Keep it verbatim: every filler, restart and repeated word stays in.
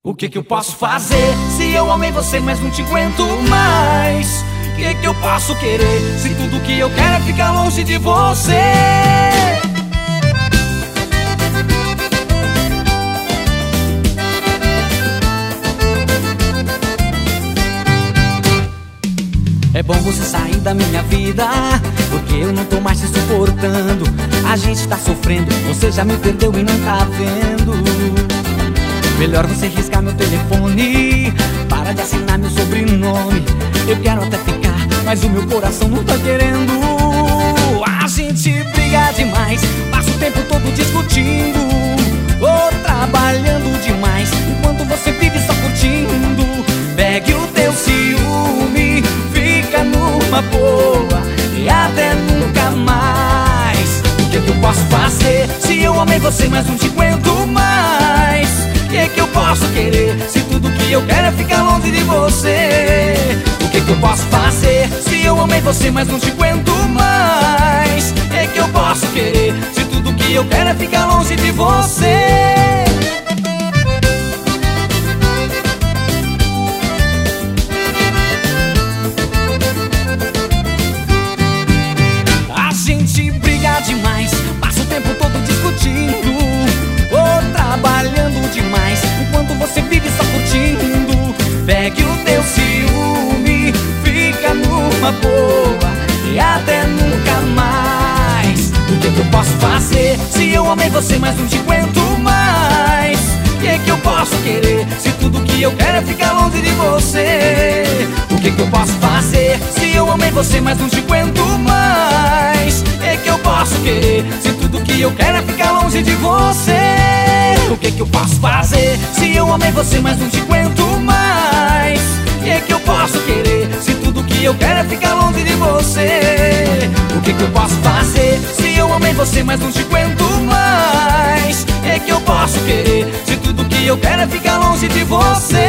O que que eu posso fazer se eu amei você, mas não te aguento mais? O que que eu posso querer se tudo que eu quero é ficar longe de você? É bom você sair da minha vida, porque eu não tô mais te suportando. A gente tá sofrendo, você já me perdeu e não tá vendo. Melhor você riscar meu telefone, para de assinar meu sobrenome. Eu quero até ficar, mas o meu coração não tá querendo. A gente briga demais, passa o tempo todo discutindo, ou trabalhando demais, enquanto você vive só curtindo. Pegue o teu ciúme, fica numa boa e até nunca mais. O que que eu posso fazer se eu amei você, mas não te aguento mais? O que que eu posso querer se tudo que eu quero é ficar longe de você? O que que eu posso fazer se eu amei você, mas não te aguento mais? O que que eu posso querer se tudo que eu quero é ficar longe de você? A gente briga demais, passa o tempo todo discutindo, ou trabalhando demais, enquanto você vive só curtindo. Pegue o teu ciúme, fica numa boa e até nunca mais. O que que eu posso fazer se eu amei você, mas não te aguento mais? O que que eu posso querer se tudo que eu quero é ficar longe de você? O que que eu posso fazer se eu amei você, mas não te aguento mais? O que que eu posso querer se tudo que eu quero é ficar longe de você? O que que eu posso fazer se eu amei você, mas não te aguento mais? O que que eu posso querer se tudo que eu quero é ficar longe de você? O que que eu posso fazer se eu amei você, mas não te aguento mais? O que que eu posso querer se tudo que eu quero é ficar longe de você?